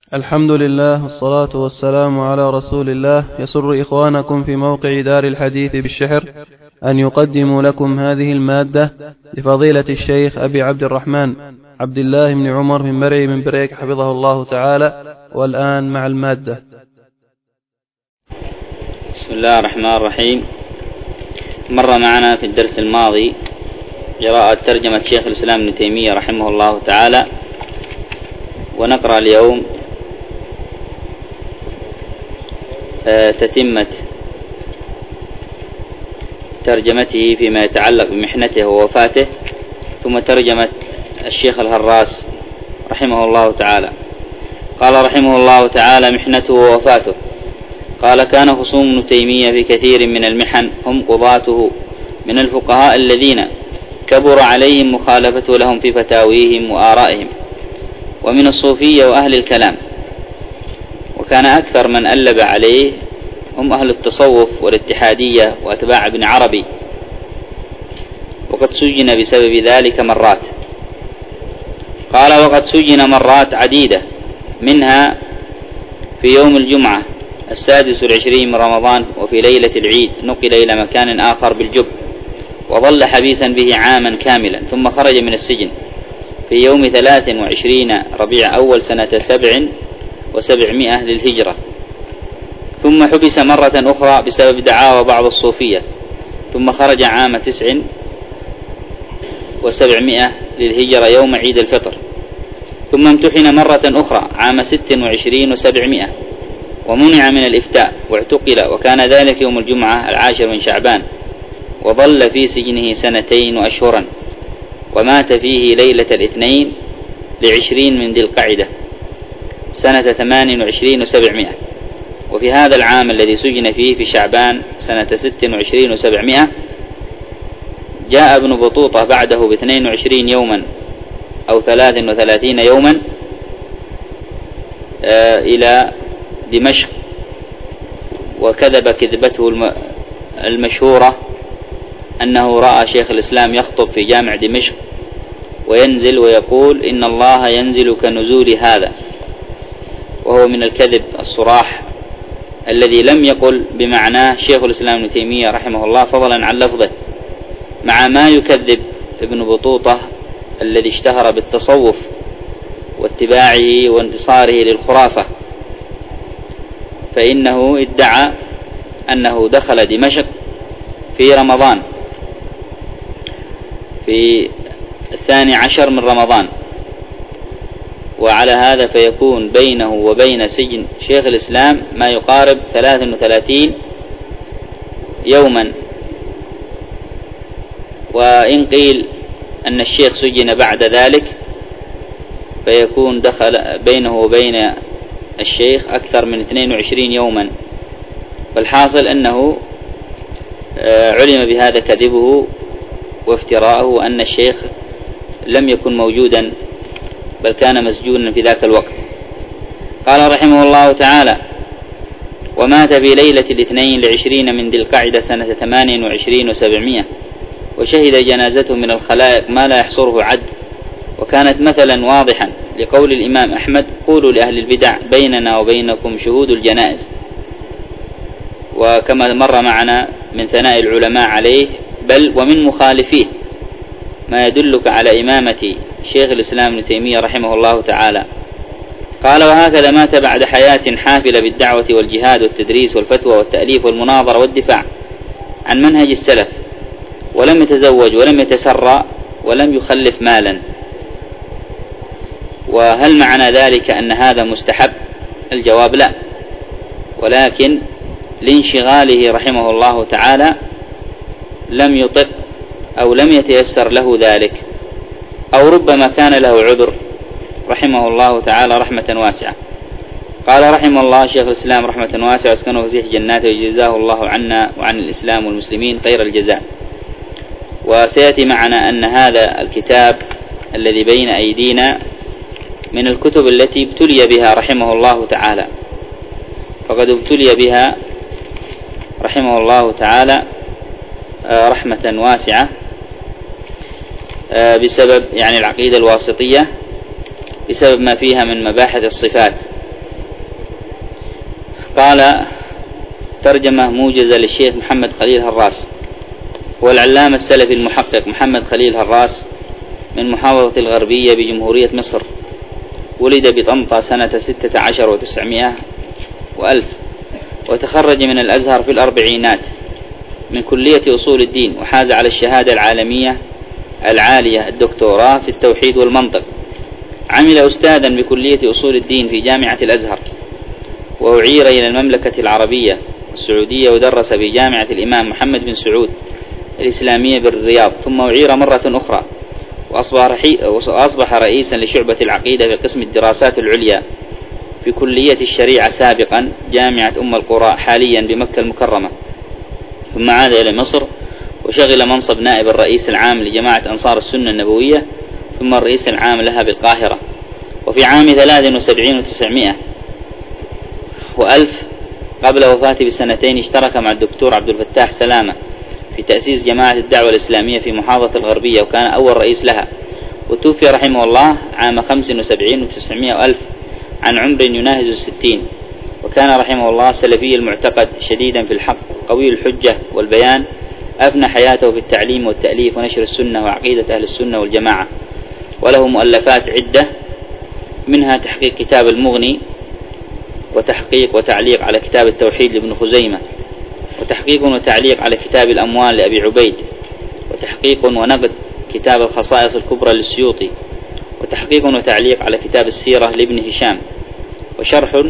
الحمد لله والصلاة والسلام على رسول الله. يسر إخوانكم في موقع دار الحديث بالشحر أن يقدموا لكم هذه المادة لفضيلة الشيخ أبي عبد الرحمن عبد الله بن عمر بن مرعي من بريك حفظه الله تعالى. والآن مع المادة. بسم الله الرحمن الرحيم. مر معنا في الدرس الماضي قراءة ترجمة شيخ الإسلام ابن تيمية رحمه الله تعالى، ونقرأ اليوم تتمة ترجمته فيما يتعلق بمحنته ووفاته، ثم ترجمة الشيخ الهراس رحمه الله تعالى. قال رحمه الله تعالى: محنته ووفاته. قال: كان خصوم ابن تيمية في كثير من المحن هم قضاته من الفقهاء الذين كبر عليهم مخالفته لهم في فتاويهم وآرائهم، ومن الصوفية وأهل الكلام. وكان أكثر من ألب عليه هم أهل التصوف والاتحادية وأتباع ابن عربي، وقد سجن بسبب ذلك مرات. قال: وقد سجن مرات عديدة، منها في يوم الجمعة 26 من رمضان، وفي ليلة العيد نقل إلى مكان آخر بالجب، وظل حبيسا به عاما كاملا، ثم خرج من السجن في يوم 23 ربيع أول سنة 700 للهجرة، ثم حبس مرة أخرى بسبب دعاوى بعض الصوفية، ثم خرج عام 700 للهجرة يوم عيد الفطر، ثم امتحن مرة أخرى عام 26 و700، ومنع من الإفتاء واعتقل، وكان ذلك يوم الجمعة 10 من شعبان، وظل في سجنه 2 وأشهرا، ومات فيه ليلة 22 من ذي القعدة سنة 28 و700. وفي هذا العام الذي سجن فيه في شعبان سنة 26 و700 جاء ابن بطوطة بعده ب22 يوما أو 33 يوما إلى دمشق، وكذب كذبته المشهورة أنه رأى شيخ الإسلام يخطب في جامع دمشق وينزل ويقول: إن الله ينزل كنزول هذا، وهو من الكذب الصراح الذي لم يقل بمعناه شيخ الإسلام ابن تيمية رحمه الله، فضلا عن لفظه، مع ما يكذب ابن بطوطة الذي اشتهر بالتصوف واتباعه وانتصاره للخرافة، فإنه ادعى أنه دخل دمشق في رمضان في 12 من رمضان، وعلى هذا فيكون بينه وبين سجن شيخ الإسلام ما يقارب 33 يوما. وإن قيل أن الشيخ سجن بعد ذلك فيكون دخل بينه وبين الشيخ أكثر من 22 يوما. فالحاصل أنه علم بهذا كذبه وافتراءه، وأن الشيخ لم يكن موجودا بل كان مسجونا في ذاك الوقت. قال رحمه الله تعالى: ومات في ليلة 22 من ذي القعدة سنة 28 و700، وشهد جنازته من الخلائق ما لا يحصره عد، وكانت مثلا واضحا لقول الإمام أحمد: قولوا لأهل البدع بيننا وبينكم شهود الجنائز. وكما مر معنا من ثناء العلماء عليه بل ومن مخالفيه ما يدلك على إمامة شيخ الإسلام ابن تيمية رحمه الله تعالى. قال: وهكذا مات بعد حياة حافلة بالدعوة والجهاد والتدريس والفتوى والتأليف والمناظرة والدفاع عن منهج السلف، ولم يتزوج ولم يتسرى ولم يخلف مالا. وهل معنى ذلك أن هذا مستحب؟ الجواب لا، ولكن لانشغاله رحمه الله تعالى لم يطق أو لم يتيسر له ذلك، أو ربما كان له عذر رحمه الله تعالى رحمة واسعة. قال رحمه الله شيخ الإسلام رحمة واسعة: اسكنه فسيح جناته وجزاه الله عنا وعن الإسلام والمسلمين خير الجزاء. وسيأتي معنا أن هذا الكتاب الذي بين أيدينا من الكتب التي ابتلي بها رحمه الله تعالى، فقد ابتلي بها رحمه الله تعالى رحمة واسعة بسبب العقيدة الواسطية، بسبب ما فيها من مباحث الصفات قال ترجمة موجزة للشيخ محمد خليل هراس. والعلامة السلفي المحقق محمد خليل هراس من محافظة الغربية بجمهورية مصر، ولد بطنطا سنة 16 و900 وألف، وتخرج من الأزهر في الأربعينات من كلية أصول الدين، وحاز على الشهادة العالمية العالية الدكتوراه في التوحيد والمنطق. عمل أستاذا بكلية أصول الدين في جامعة الأزهر، وأعير إلى المملكة العربية السعودية، ودرس بجامعة الإمام محمد بن سعود الإسلامية بالرياض، ثم أعير مرة أخرى وأصبح رئيسا لشعبة العقيدة في قسم الدراسات العليا في كلية الشريعة سابقا جامعة أم القرى، حاليا بمكة المكرمة. ثم عاد إلى مصر وشغل منصب نائب الرئيس العام لجماعة أنصار السنة النبوية، ثم الرئيس العام لها بالقاهرة. وفي عام 73 و900 وألف قبل وفاته بسنتين اشترك مع الدكتور عبد الفتاح سلامة في تأسيس جماعة الدعوة الإسلامية في محافظة الغربية، وكان أول رئيس لها. وتوفي رحمه الله عام 75 و900 وألف عن عمر يناهز 60. وكان رحمه الله سلفي المعتقد، شديدا في الحق، قوي الحجة والبيان، أفنى حياته في التعليم والتأليف ونشر السنة وعقيدة أهل السنة والجماعة، وله مؤلفات عدة، منها تحقيق كتاب المغني، وتحقيق وتعليق على كتاب التوحيد لابن خزيمة، وتحقيق وتعليق على كتاب الأموال لأبي عبيد، وتحقيق ونقد كتاب الخصائص الكبرى للسيوطي، وتحقيق وتعليق على كتاب السيرة لابن هشام، وشرح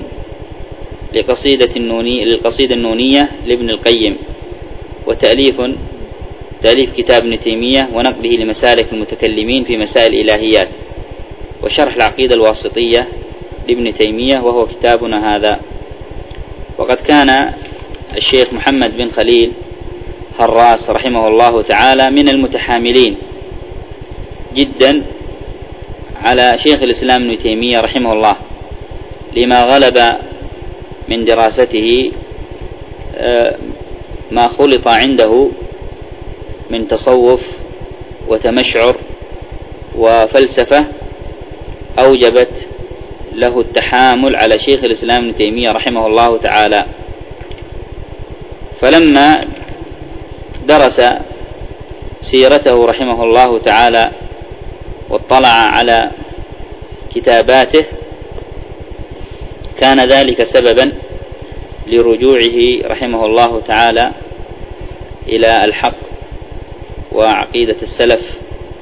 للقصيدة النونية لابن القيم، وتأليف كتاب ابن تيمية ونقده لمسالك المتكلمين في مسائل الإلهيات، وشرح العقيدة الواسطية لابن تيمية، وهو كتابنا هذا. وقد كان الشيخ محمد بن خليل هراس رحمه الله تعالى من المتحاملين جدا على شيخ الإسلام ابن تيمية رحمه الله، لما غلب من دراسته ما خلط عنده من تصوف وتمشعر وفلسفة أوجبت له التحامل على شيخ الإسلام ابن تيمية رحمه الله تعالى. فلما درس سيرته رحمه الله تعالى واطلع على كتاباته، كان ذلك سببا لرجوعه رحمه الله تعالى إلى الحق وعقيدة السلف،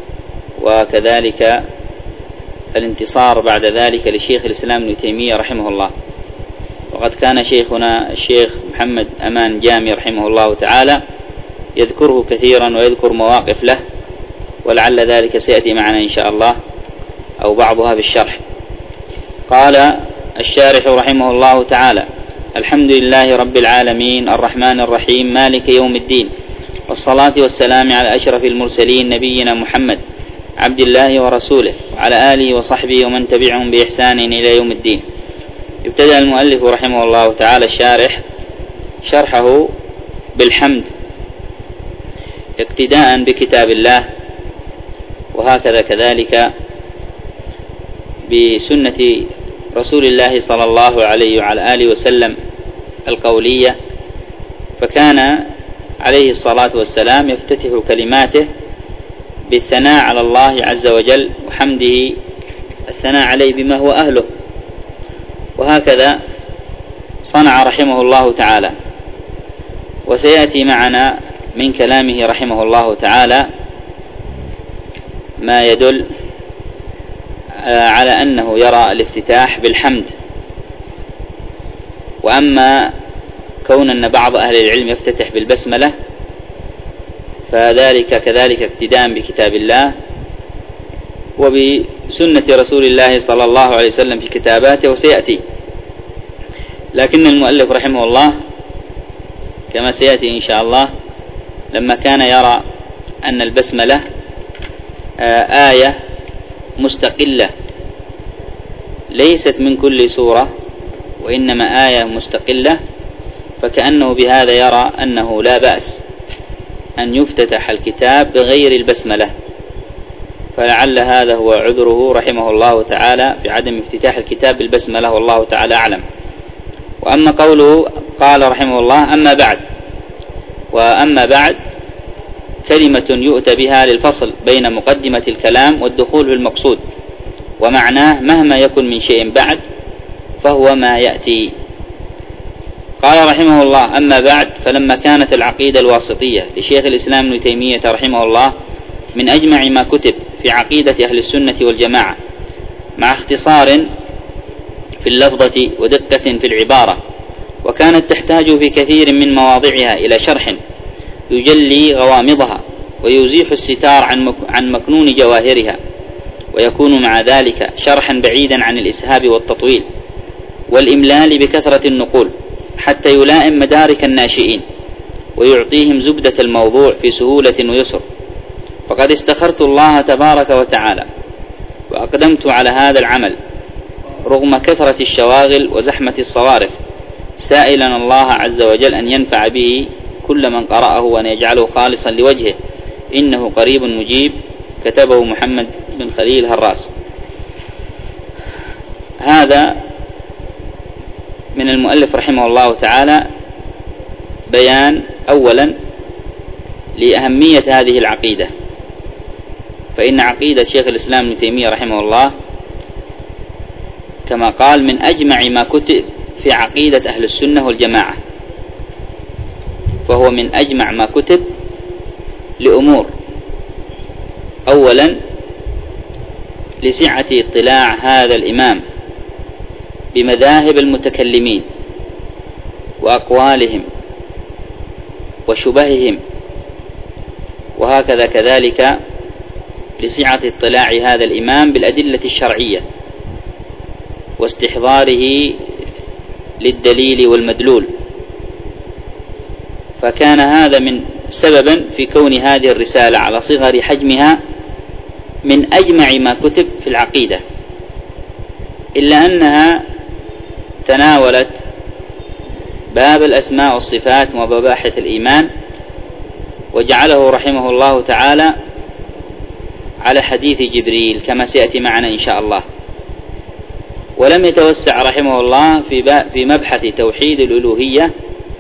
وكذلك الانتصار بعد ذلك لشيخ الإسلام ابن تيمية رحمه الله. وقد كان شيخنا الشيخ محمد أمان جامي رحمه الله تعالى يذكره كثيرا ويذكر مواقف له، ولعل ذلك سيأتي معنا إن شاء الله أو بعضها بالشرح. قال الشارح رحمه الله تعالى: الحمد لله رب العالمين الرحمن الرحيم مالك يوم الدين، والصلاة والسلام على أشرف المرسلين نبينا محمد عبد الله ورسوله، وعلى آله وصحبه ومن تبعهم بإحسان إلى يوم الدين. ابتدأ المؤلف رحمه الله تعالى الشارح شرحه بالحمد اقتداء بكتاب الله، وهكذا كذلك بسنة رسول الله صلى الله عليه وعلى آله وسلم القولية. فكان عليه الصلاة والسلام يفتتح كلماته بالثناء على الله عز وجل وحمده، الثناء عليه بما هو أهله، وهكذا صنع رحمه الله تعالى. وسيأتي معنا من كلامه رحمه الله تعالى ما يدل على أنه يرى الافتتاح بالحمد. وأما كون أن بعض أهل العلم يفتتح بالبسملة فذلك كذلك اقتداء بكتاب الله وبسنة رسول الله صلى الله عليه وسلم في كتاباته، وسيأتي. لكن المؤلف رحمه الله كما سيأتي إن شاء الله لما كان يرى أن البسملة آية مستقلة ليست من كل سورة، وإنما آية مستقلة، فكأنه بهذا يرى أنه لا بأس أن يفتتح الكتاب بغير البسملة، فلعل هذا هو عذره رحمه الله تعالى في عدم افتتاح الكتاب بالبسملة، والله تعالى أعلم. وأما قوله قال رحمه الله أما بعد، وأما بعد كلمة يؤتى بها للفصل بين مقدمة الكلام والدخول في المقصود، ومعناه مهما يكن من شيء بعد فهو ما يأتي. قال رحمه الله أما بعد، فلما كانت العقيدة الواسطية لشيخ الإسلام ابن تيمية رحمه الله من أجمع ما كتب في عقيدة أهل السنة والجماعة، مع اختصار في اللفظة ودقة في العبارة، وكانت تحتاج في كثير من مواضعها إلى شرح يجلي غوامضها ويزيح الستار عن مكنون جواهرها، ويكون مع ذلك شرحا بعيدا عن الإسهاب والتطويل والإملال بكثرة النقول، حتى يلائم مدارك الناشئين ويعطيهم زبدة الموضوع في سهولة ويسر. وقد استخرت الله تبارك وتعالى وأقدمت على هذا العمل رغم كثرة الشواغل وزحمة الصوارف، سائلا الله عز وجل أن ينفع به كل من قرأه وأن يجعله خالصا لوجهه، إنه قريب مجيب. كتبه محمد بن خليل هراس. هذا من المؤلف رحمه الله تعالى بيان أولا لأهمية هذه العقيدة، فإن عقيدة شيخ الإسلام ابن تيمية رحمه الله كما قال من أجمع ما كتب في عقيدة أهل السنة والجماعة، فهو من أجمع ما كتب لأمور: أولا لسعة اطلاع هذا الإمام بمذاهب المتكلمين وأقوالهم وشبههم، وهكذا كذلك لسعة اطلاع هذا الإمام بالأدلة الشرعية واستحضاره للدليل والمدلول، فكان هذا من سببا في كون هذه الرسالة على صغر حجمها من أجمع ما كتب في العقيدة، إلا أنها تناولت باب الأسماء والصفات ومباحث الإيمان، وجعله رحمه الله تعالى على حديث جبريل كما سيأتي معنا إن شاء الله، ولم يتوسع رحمه الله في مبحث توحيد الألوهية،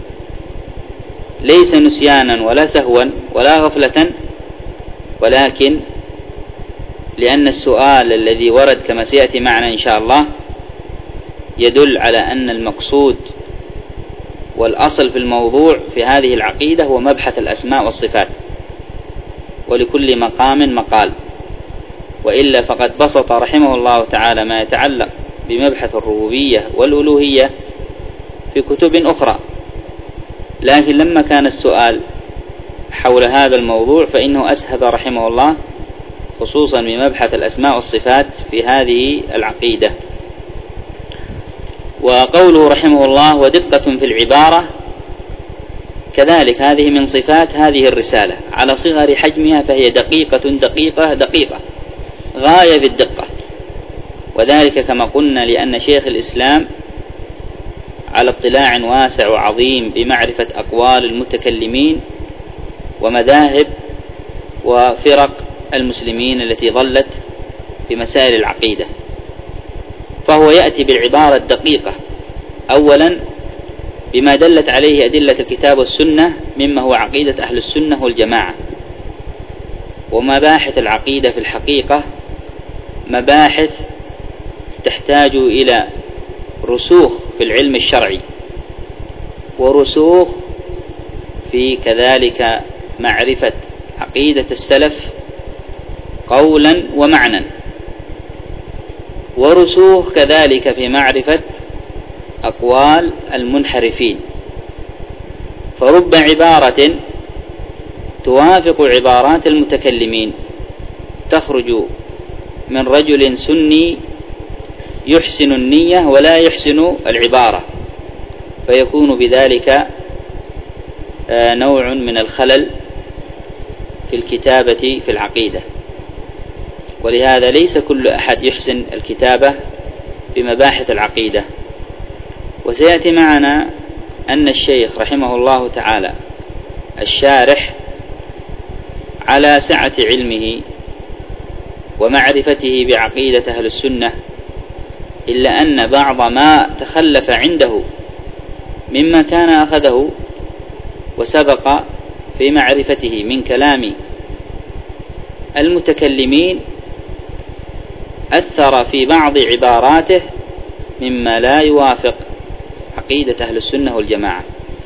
ليس نسيانا ولا سهوا ولا غفلة، ولكن لأن السؤال الذي ورد كما سيأتي معنا إن شاء الله يدل على أن المقصود والأصل في الموضوع في هذه العقيدة هو مبحث الأسماء والصفات، ولكل مقام مقال، وإلا فقد بسط رحمه الله تعالى ما يتعلق بمبحث الربوبية والألوهية في كتب أخرى، لكن لما كان السؤال حول هذا الموضوع فإنه أسهب رحمه الله خصوصا بمبحث الأسماء والصفات في هذه العقيدة. وقوله رحمه الله ودقة في العبارة كذلك هذه من صفات هذه الرسالة على صغر حجمها، فهي دقيقة دقيقة دقيقة غاية في الدقة، وذلك كما قلنا لأن شيخ الإسلام على اطلاع واسع وعظيم بمعرفة أقوال المتكلمين ومذاهب وفرق المسلمين التي ظلت بمسائل العقيدة، فهو يأتي بالعبارة الدقيقة أولا بما دلت عليه أدلة الكتاب والسنة مما هو عقيدة أهل السنة والجماعة. ومباحث العقيدة في الحقيقة مباحث تحتاج إلى رسوخ في العلم الشرعي، ورسوخ في كذلك معرفة عقيدة السلف قولا ومعنى، ورسوخ كذلك في معرفة أقوال المنحرفين. فرب عبارة توافق عبارات المتكلمين تخرج من رجل سني يحسن النية ولا يحسن العبارة، فيكون بذلك نوع من الخلل في الكتابة في العقيدة، ولهذا ليس كل أحد يحسن الكتابة بمباحث العقيدة. وسيأتي معنا أن الشيخ رحمه الله تعالى الشارح على سعة علمه ومعرفته بعقيدة أهل السنة، إلا أن بعض ما تخلف عنده مما كان أخذه وسبق في معرفته من كلام المتكلمين أثر في بعض عباراته مما لا يوافق عقيدة أهل السنة والجماعة.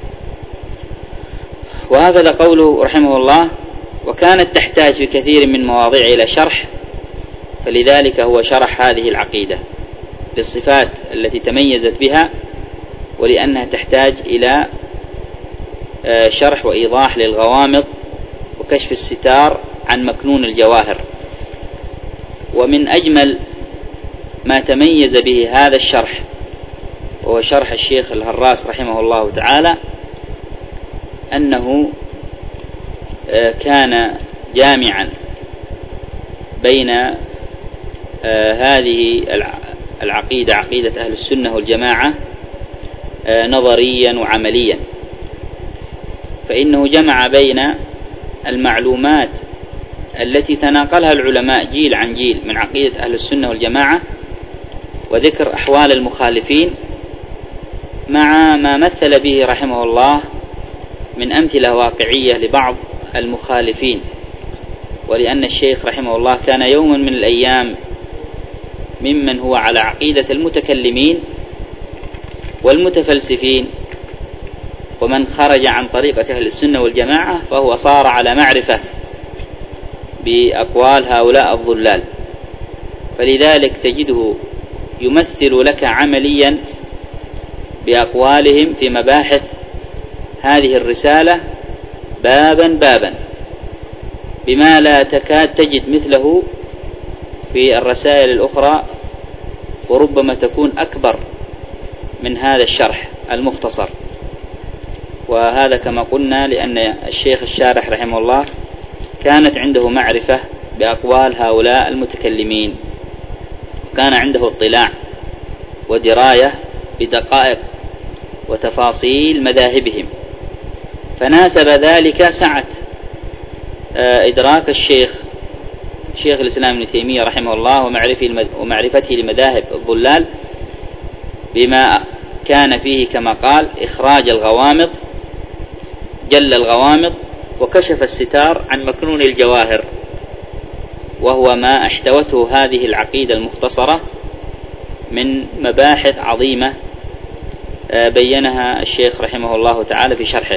وهكذا قوله رحمه الله: وكانت تحتاج في كثير من مواضيع إلى شرح، فلذلك هو شرح هذه العقيدة بالصفات التي تميزت بها، ولأنها تحتاج إلى شرح وإيضاح للغوامض وكشف الستار عن مكنون الجواهر. ومن أجمل ما تميز به هذا الشرح وهو شرح الشيخ الهراس رحمه الله تعالى أنه كان جامعا بين هذه العقيدة، عقيدة أهل السنة والجماعة، نظريا وعمليا، فإنه جمع بين المعلومات التي تناقلها العلماء جيل عن جيل من عقيدة أهل السنة والجماعة، وذكر أحوال المخالفين، مع ما مثل به رحمه الله من أمثلة واقعية لبعض المخالفين. ولأن الشيخ رحمه الله كان يوما من الأيام ممن هو على عقيدة المتكلمين والمتفلسفين، ومن خرج عن طريقة أهل السنة والجماعة فهو صار على معرفة بأقوال هؤلاء الضلال، فلذلك تجده يمثل لك عمليا بأقوالهم في مباحث هذه الرسالة بابا بابا، بما لا تكاد تجد مثله في الرسائل الأخرى، وربما تكون أكبر من هذا الشرح المختصر. وهذا كما قلنا لأن الشيخ الشارح رحمه الله كانت عنده معرفة بأقوال هؤلاء المتكلمين، وكان عنده اطلاع ودراية بدقائق وتفاصيل مذاهبهم، فناسب ذلك سعة إدراك شيخ الإسلام ابن تيمية رحمه الله ومعرفته لمذاهب الضلال بما كان فيه كما قال إخراج الغوامض، جل الغوامض وكشف الستار عن مكنون الجواهر، وهو ما احتوته هذه العقيدة المختصرة من مباحث عظيمة بينها الشيخ رحمه الله تعالى في شرحه.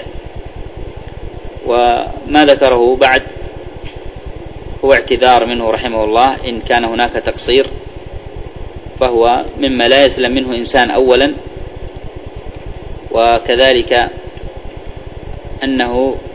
وما ذكره بعد هو اعتذار منه رحمه الله إن كان هناك تقصير، فهو مما لا يسلم منه إنسان أولا، وكذلك أنه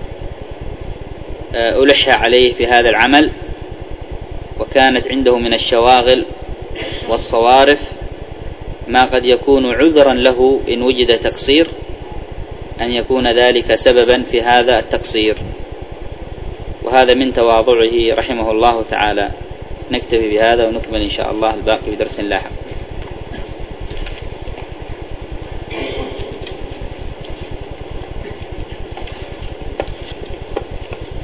ألح عليه في هذا العمل، وكانت عنده من الشواغل والصوارف ما قد يكون عذرا له إن وجد تقصير، أن يكون ذلك سببا في هذا التقصير، وهذا من تواضعه رحمه الله تعالى. نكتفي بهذا ونكمل إن شاء الله الباقي بدرس لاحق.